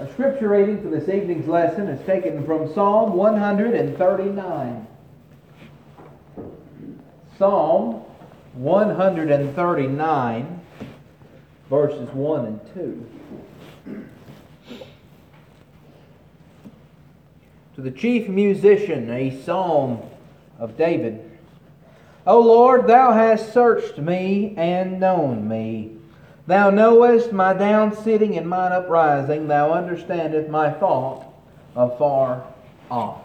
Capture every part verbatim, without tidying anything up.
Our scripture reading for this evening's lesson is taken from Psalm one thirty-nine. Psalm one thirty-nine, verses one and two. To the chief musician, a psalm of David. O Lord, Thou hast searched me and known me. Thou knowest my down sitting and mine uprising. Thou understandest my thought afar off.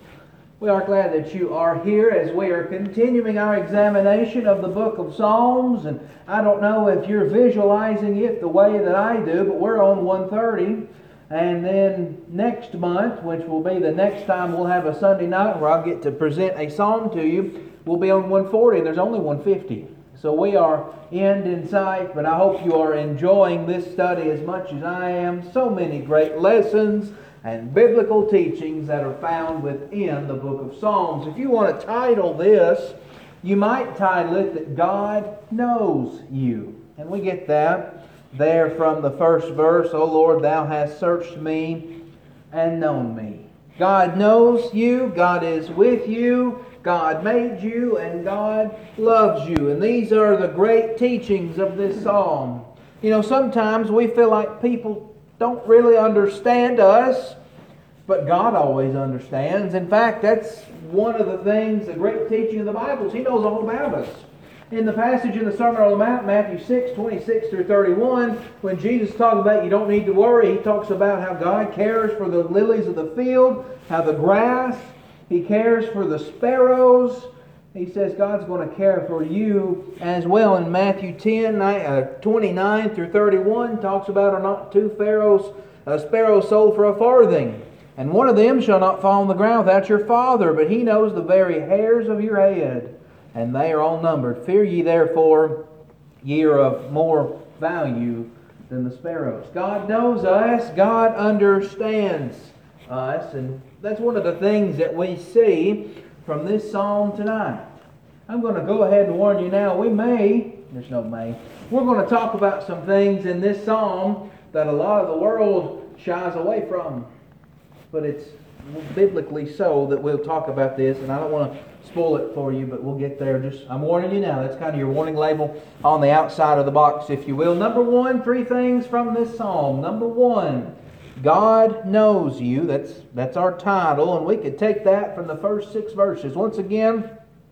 We are glad that you are here as we are continuing our examination of the book of Psalms. And I don't know if you're visualizing it the way that I do, but we're on one thirty. And then next month, which will be the next time we'll have a Sunday night where I'll get to present a psalm to you, we'll be on one forty, and there's only one fifty. So we are end in sight, but I hope you are enjoying this study as much as I am. So many great lessons and biblical teachings that are found within the book of Psalms. If you want to title this, you might title it that God Knows You. And we get that there from the first verse. O Lord, Thou hast searched me and known me. God knows you. God is with you. God made you, and God loves you. And these are the great teachings of this psalm. You know, sometimes we feel like people don't really understand us, but God always understands. In fact, that's one of the things, the great teaching of the Bible is He knows all about us. In the passage in the Sermon on the Mount, Matthew six, twenty-six through thirty-one, when Jesus talks about you don't need to worry, He talks about how God cares for the lilies of the field, how the grass, He cares for the sparrows. He says God's going to care for you as well. In Matthew ten, twenty-nine through thirty-one, talks about are not two pharaohs, a sparrow sold for a farthing, and one of them shall not fall on the ground without your Father, but He knows the very hairs of your head, and they are all numbered. Fear ye therefore, ye are of more value than the sparrows. God knows us. God understands us. And that's one of the things that we see from this psalm tonight. I'm going to go ahead and warn you now. We may, there's no may, we're going to talk about some things in this psalm that a lot of the world shies away from. But it's biblically so that we'll talk about this, and I don't want to spoil it for you, but we'll get there. Just I'm warning you now. That's kind of your warning label on the outside of the box, if you will. Number one, three things from this psalm. Number one, God knows you. That's that's our title, and we could take that from the first six verses. Once again,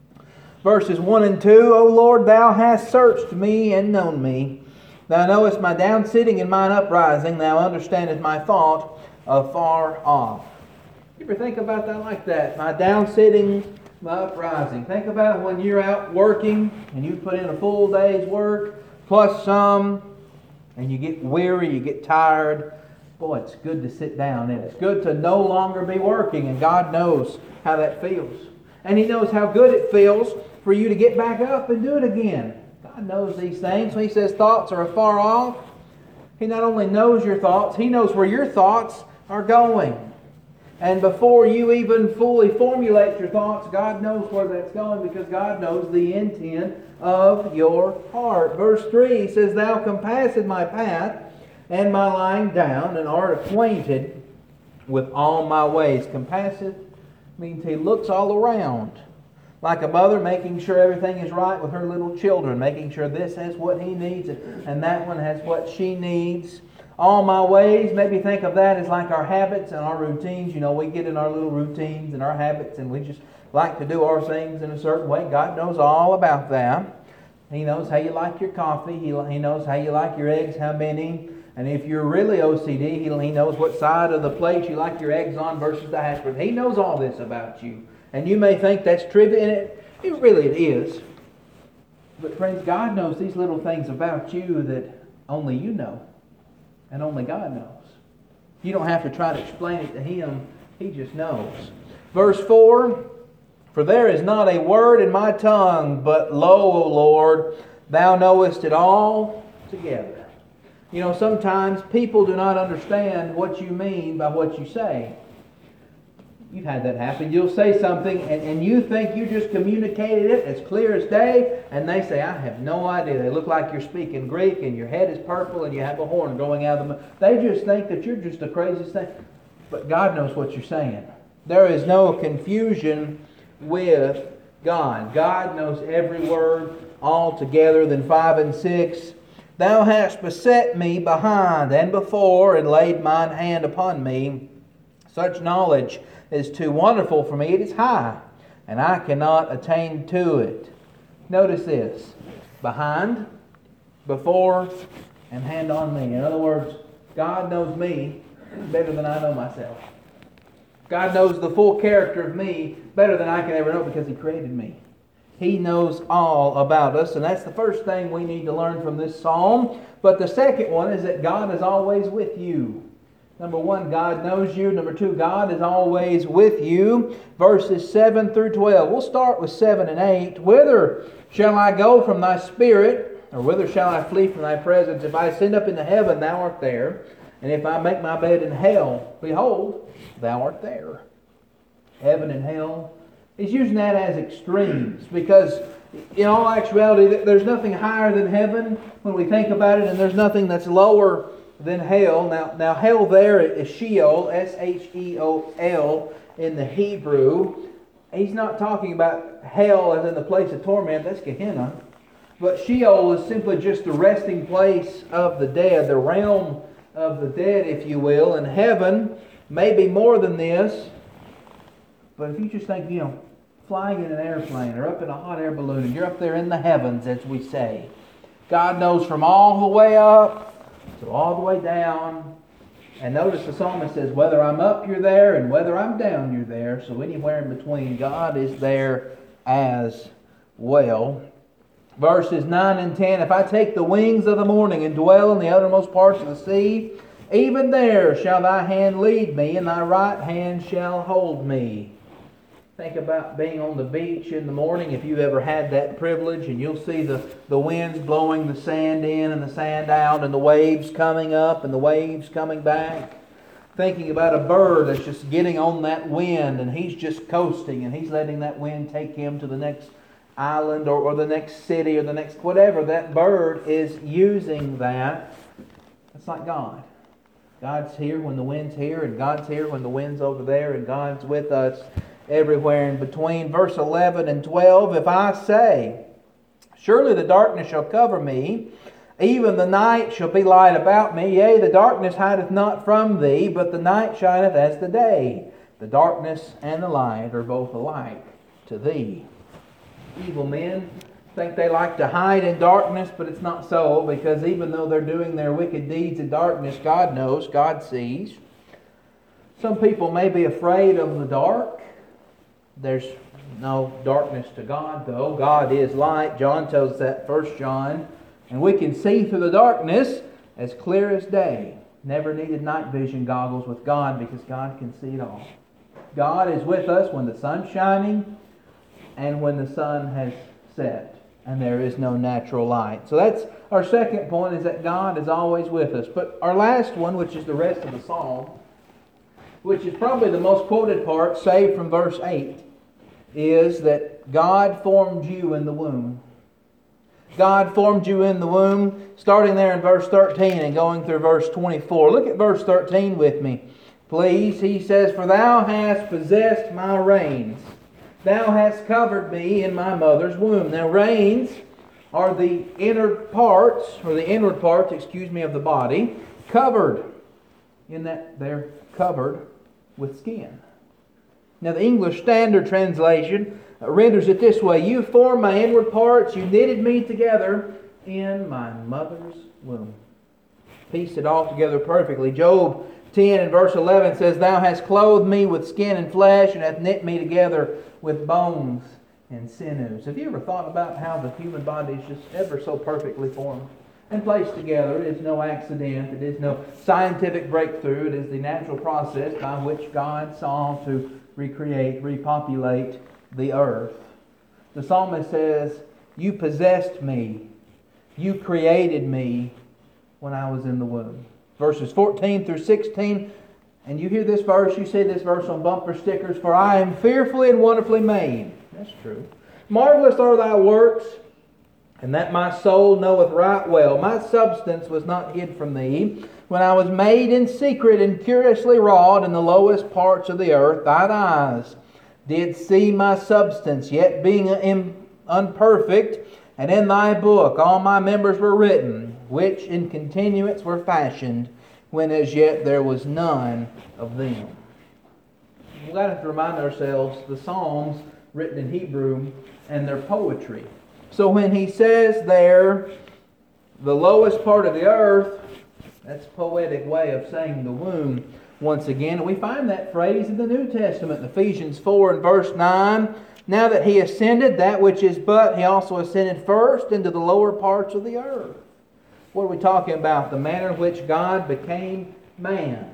verses one and two. O Lord, Thou hast searched me and known me. Thou knowest my down sitting and mine uprising. Thou understandest my thought afar off. You ever think about that like that? My down sitting, my uprising. Think about when you're out working and you put in a full day's work, plus some, and you get weary, you get tired. Boy, it's good to sit down, and it's good to no longer be working, and God knows how that feels. And He knows how good it feels for you to get back up and do it again. God knows these things. When He says thoughts are afar off, He not only knows your thoughts, He knows where your thoughts are going. And before you even fully formulate your thoughts, God knows where that's going, because God knows the intent of your heart. Verse three says, Thou compassest my path and my lying down, and art acquainted with all my ways. Compasseth means He looks all around. Like a mother making sure everything is right with her little children, making sure this has what he needs and that one has what she needs. All my ways, maybe think of that as like our habits and our routines. You know, we get in our little routines and our habits, and we just like to do our things in a certain way. God knows all about that. He knows how you like your coffee. He, he knows how you like your eggs, how many. And if you're really O C D, he, he knows what side of the plate you like your eggs on versus the hash brown. He knows all this about you. And you may think that's trivial, and it, it really it is. But friends, God knows these little things about you that only you know. And only God knows. You don't have to try to explain it to Him. He just knows. Verse four, For there is not a word in my tongue, but lo, O Lord, Thou knowest it all together. You know, sometimes people do not understand what you mean by what you say. You've had that happen. You'll say something and, and you think you just communicated it as clear as day, and they say, I have no idea. They look like you're speaking Greek and your head is purple and you have a horn growing out of them. They just think that you're just the craziest thing. But God knows what you're saying. There is no confusion with God. God knows every word altogether. Then five and six. Thou hast beset me behind and before, and laid mine hand upon me. Such knowledge is too wonderful for me. It is high, and I cannot attain to it. Notice this. Behind, before, and hand on me. In other words, God knows me better than I know myself. God knows the full character of me better than I can ever know because He created me. He knows all about us, and that's the first thing we need to learn from this psalm. But the second one is that God is always with you. Number one, God knows you. Number two, God is always with you. Verses seven through twelve. We'll start with seven and eight. Whither shall I go from thy spirit? Or whither shall I flee from thy presence? If I ascend up into heaven, thou art there. And if I make my bed in hell, behold, thou art there. Heaven and hell. He's using that as extremes because in all actuality, there's nothing higher than heaven when we think about it, and there's nothing that's lower than hell. Now, now hell there is Sheol, S H E O L in the Hebrew. He's not talking about hell as in the place of torment. That's Gehenna. But Sheol is simply just the resting place of the dead, the realm of the dead, if you will. And heaven may be more than this. But if you just think, you know, flying in an airplane or up in a hot air balloon, and you're up there in the heavens, as we say. God knows from all the way up to all the way down. And notice the psalmist says, whether I'm up, you're there, and whether I'm down, you're there. So anywhere in between, God is there as well. Verses nine and ten, if I take the wings of the morning and dwell in the uttermost parts of the sea, even there shall thy hand lead me, and thy right hand shall hold me. Think about being on the beach in the morning, if you've ever had that privilege, and you'll see the, the winds blowing the sand in and the sand out, and the waves coming up and the waves coming back. Thinking about a bird that's just getting on that wind, and he's just coasting, and he's letting that wind take him to the next island or, or the next city or the next whatever. That bird is using that. It's like God. God's here when the wind's here, and God's here when the wind's over there, and God's with us everywhere in between. Verse eleven and twelve, if I say, surely the darkness shall cover me, even the night shall be light about me, yea, the darkness hideth not from thee, but the night shineth as the day. The darkness and the light are both alike to thee. Evil men think they like to hide in darkness, but it's not so, because even though they're doing their wicked deeds in darkness, God knows, God sees. Some people may be afraid of the dark. There's no darkness to God, though. God is light. John tells us that, First John. And we can see through the darkness as clear as day. Never needed night vision goggles with God, because God can see it all. God is with us when the sun's shining and when the sun has set, and there is no natural light. So that's our second point, is that God is always with us. But our last one, which is the rest of the psalm, which is probably the most quoted part, saved from verse eight, is that God formed you in the womb. God formed you in the womb, starting there in verse thirteen and going through verse twenty-four. Look at verse thirteen with me, please. He says, for thou hast possessed my reins. Thou hast covered me in my mother's womb. Now, reins are the inner parts, or the inward parts, excuse me, of the body, covered. In that they're covered with skin. Now, the English Standard Translation renders it this way: you formed my inward parts, you knitted me together in my mother's womb. Pieced it all together perfectly. Job ten and verse eleven says, thou hast clothed me with skin and flesh, and hast knit me together with bones and sinews. Have you ever thought about how the human body is just ever so perfectly formed and placed together? It is no accident. It is no scientific breakthrough. It is the natural process by which God saw to recreate, repopulate the earth. The psalmist says, you possessed me. You created me when I was in the womb. Verses fourteen through sixteen And you hear this verse, you see this verse on bumper stickers, for I am fearfully and wonderfully made. That's true. Marvelous are thy works, and that my soul knoweth right well. My substance was not hid from thee. When I was made in secret and curiously wrought in the lowest parts of the earth, thine eyes did see my substance, yet being unperfect, and in thy book all my members were written, which in continuance were fashioned, when as yet there was none of them. We've got to remind ourselves the Psalms written in Hebrew and their poetry. So when he says there, the lowest part of the earth, that's a poetic way of saying the womb once again. We find that phrase in the New Testament, Ephesians four and verse nine. Now that he ascended, that which is but, he also ascended first into the lower parts of the earth. What are we talking about? The manner in which God became man.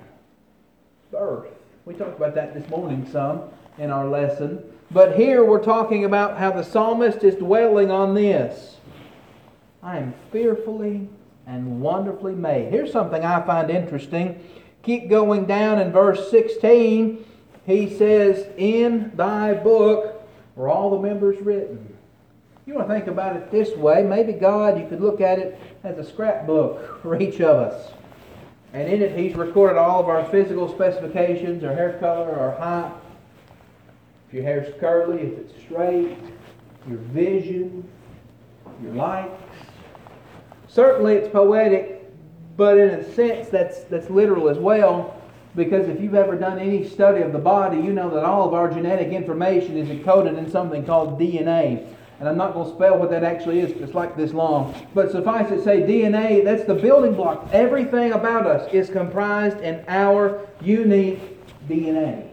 Birth. We talked about that this morning some in our lesson. But here we're talking about how the psalmist is dwelling on this. I am fearfully and wonderfully made. Here's something I find interesting. Keep going down in verse sixteen. He says, in thy book were all the members written. You want to think about it this way. Maybe God, you could look at it as a scrapbook for each of us. And in it He's recorded all of our physical specifications, our hair color, our height, if your hair's curly, if it's straight, your vision, your likes. Certainly it's poetic, but in a sense that's that's literal as well, because if you've ever done any study of the body, you know that all of our genetic information is encoded in something called D N A. And I'm not going to spell what that actually is, it's like this long. But suffice it to say, D N A, that's the building block. Everything about us is comprised in our unique D N A.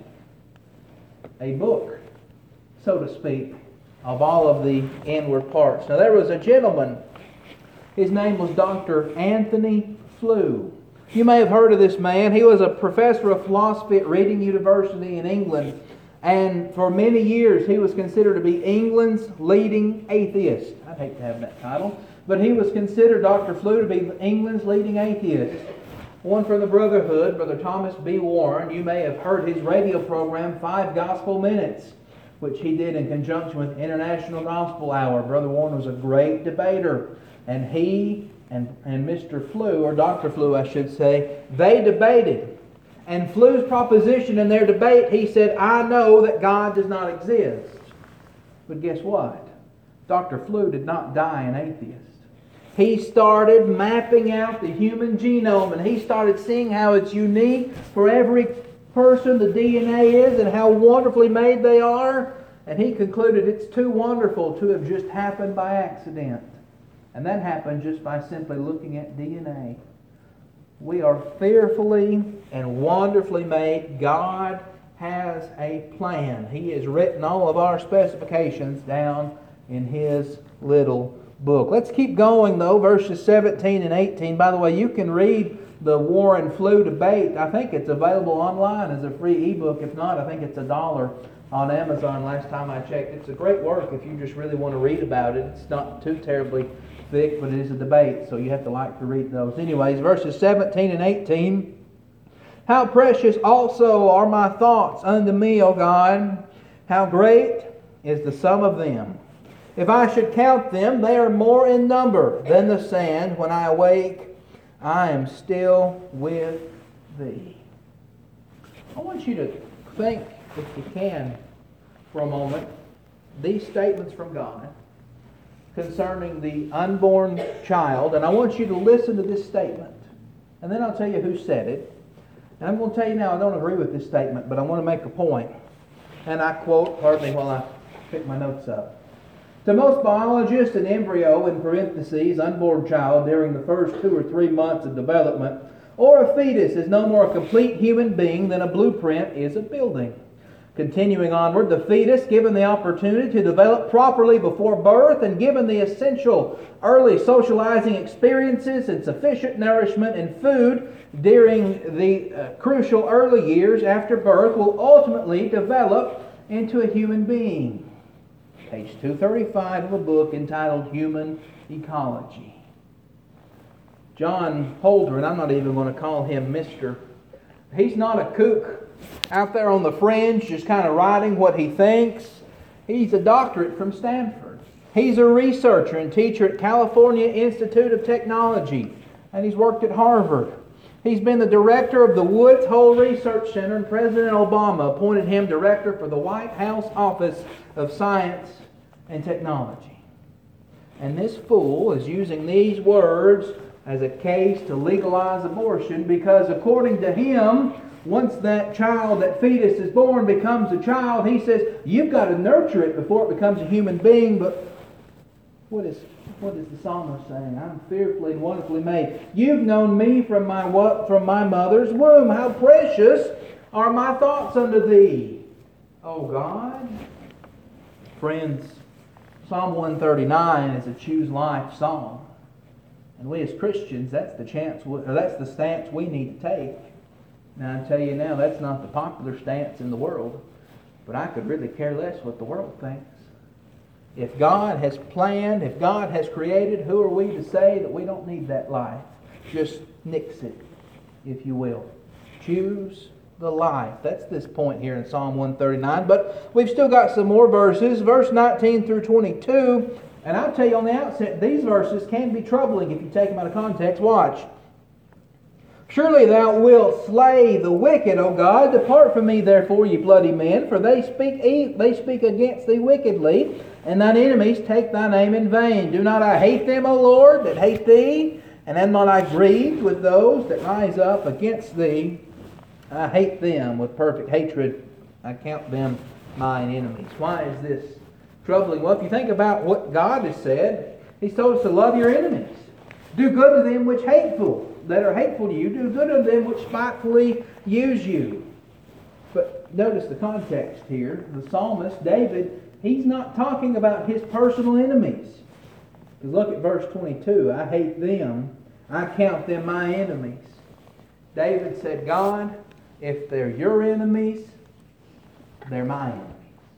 A book, so to speak, of all of the inward parts. Now there was a gentleman, his name was Doctor Anthony Flew. You may have heard of this man. He was a professor of philosophy at Reading University in England. And for many years he was considered to be England's leading atheist. I'd hate to have that title. But he was considered, Doctor Flew, to be England's leading atheist. One from the Brotherhood, Brother Thomas B. Warren. You may have heard his radio program, Five Gospel Minutes, which he did in conjunction with International Gospel Hour. Brother Warren was a great debater. And he and, and Mister Flew, or Doctor Flew I should say, they debated. And Flew's proposition in their debate, he said, I know that God does not exist. But guess what? Doctor Flew did not die an atheist. He started mapping out the human genome, and he started seeing how it's unique for every person the D N A is and how wonderfully made they are. And he concluded it's too wonderful to have just happened by accident. And that happened just by simply looking at D N A. We are fearfully and wonderfully made. God has a plan. He has written all of our specifications down in His little book. Let's keep going though, verses seventeen and eighteen. By the way, you can read the Warren Flew debate. I think it's available online as a free ebook. If not, I think it's a dollar on Amazon last time I checked. It's a great work if you just really want to read about it. It's not too terribly thick, but it is a debate, so you have to like to read those. Anyways, verses seventeen and eighteen. How precious also are my thoughts unto me, O God. How great is the sum of them. If I should count them, they are more in number than the sand. When I awake, I am still with Thee. I want you to think, if you can, for a moment, these statements from God concerning the unborn child. And I want you to listen to this statement. And then I'll tell you who said it. And I'm going to tell you now, I don't agree with this statement, but I want to make a point. And I quote, pardon me while I pick my notes up. To most biologists, an embryo, in parentheses, unborn child, during the first two or three months of development, or a fetus, is no more a complete human being than a blueprint is a building. Continuing onward, the fetus, given the opportunity to develop properly before birth and given the essential early socializing experiences and sufficient nourishment and food during the uh, crucial early years after birth, will ultimately develop into a human being. Page two thirty-five of a book entitled Human Ecology. John Holder, and I'm not even going to call him Mister He's not a kook out there on the fringe just kind of writing what he thinks. He's a doctorate from Stanford. He's a researcher and teacher at California Institute of Technology, and he's worked at Harvard. He's been the director of the Woods Hole Research Center, and President Obama appointed him director for the White House Office of Science and Technology. And this fool is using these words as a case to legalize abortion because, according to him, once that child, that fetus is born, becomes a child, he says, you've got to nurture it before it becomes a human being. But what is what is the psalmist saying? I'm fearfully and wonderfully made. You've known me from my from my mother's womb. How precious are my thoughts unto thee, O God. Friends, Psalm one thirty-nine is a choose life psalm. And we as Christians, that's the chance, or that's the stance we need to take. Now I tell you now, that's not the popular stance in the world, but I could really care less what the world thinks. If God has planned, if God has created, who are we to say that we don't need that life? Just nix it, if you will. Choose the life. That's this point here in Psalm one thirty-nine. But we've still got some more verses, verse nineteen through twenty-two. And I'll tell you on the outset, these verses can be troubling if you take them out of context. Watch. Surely thou wilt slay the wicked, O God. Depart from me, therefore, ye bloody men, for they speak e- they speak against thee wickedly, and thine enemies take thy name in vain. Do not I hate them, O Lord, that hate thee? And am not I grieved with those that rise up against thee? I hate them with perfect hatred. I count them mine enemies. Why is this troubling? Well, if you think about what God has said, He's told us to love your enemies. Do good to them which hateful. that are hateful to you, do good unto them which spitefully use you. But notice the context here. The psalmist, David, he's not talking about his personal enemies. Look at verse twenty-two. I hate them. I count them my enemies. David said, God, if they're your enemies, they're my enemies.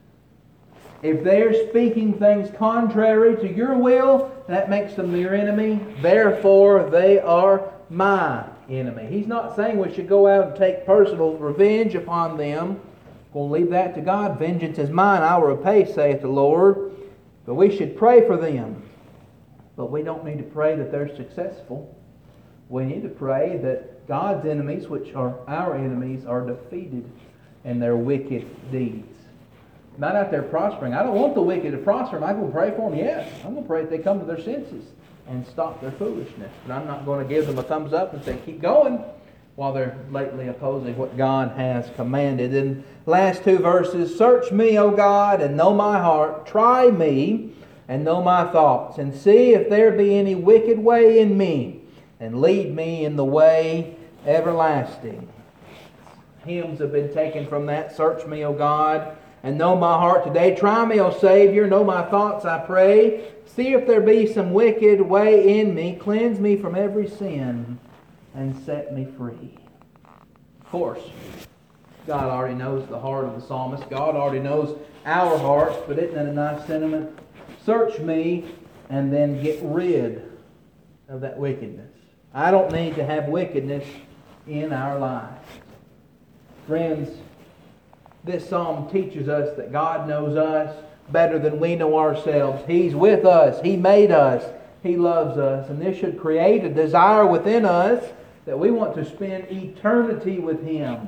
If they're speaking things contrary to your will, that makes them your enemy. Therefore, they are my enemy. He's not saying we should go out and take personal revenge upon them. We'll leave that to God. Vengeance is mine, I will repay, saith the Lord. But we should pray for them. But we don't need to pray that they're successful. We need to pray that God's enemies, which are our enemies, are defeated in their wicked deeds. Not out there prospering. I don't want the wicked to prosper. Am I going to pray for them? Yes. I'm going to pray that they come to their senses and stop their foolishness. But I'm not going to give them a thumbs up and say, keep going, while they're lately opposing what God has commanded. In last two verses, search me, O God, and know my heart. Try me and know my thoughts, and see if there be any wicked way in me, and lead me in the way everlasting. Hymns have been taken from that. Search me, O God, and know my heart today. Try me, O Savior, know my thoughts, I pray. See if there be some wicked way in me. Cleanse me from every sin and set me free. Of course, God already knows the heart of the psalmist. God already knows our hearts, but isn't that a nice sentiment? Search me and then get rid of that wickedness. I don't need to have wickedness in our lives. Friends, this psalm teaches us that God knows us better than we know ourselves. He's with us. He made us. He loves us. And this should create a desire within us that we want to spend eternity with Him.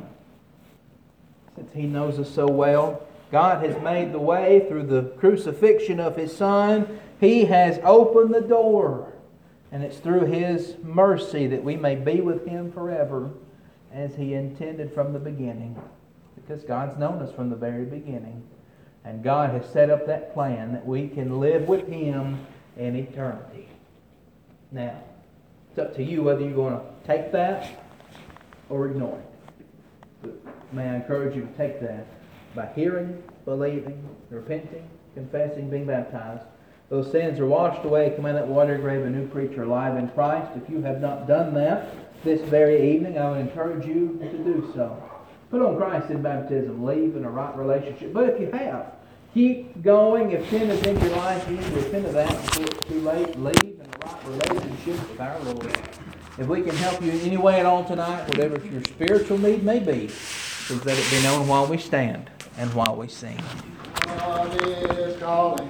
Since He knows us so well, God has made the way through the crucifixion of His Son. He has opened the door. And it's through His mercy that we may be with Him forever, as He intended from the beginning. Because God's known us from the very beginning. And God has set up that plan that we can live with Him in eternity. Now, it's up to you whether you're going to take that or ignore it. But may I encourage you to take that by hearing, believing, repenting, confessing, being baptized. Those sins are washed away. Come in that water grave, a new creature alive in Christ. If you have not done that this very evening, I would encourage you to do so. Put on Christ in baptism. Leave in a right relationship. But if you have, keep going. If sin is in your life, you need to repent of that before it's too late. Leave in a right relationship with our Lord. If we can help you in any way at all tonight, whatever your spiritual need may be, please let it be known while we stand and while we sing. God is calling.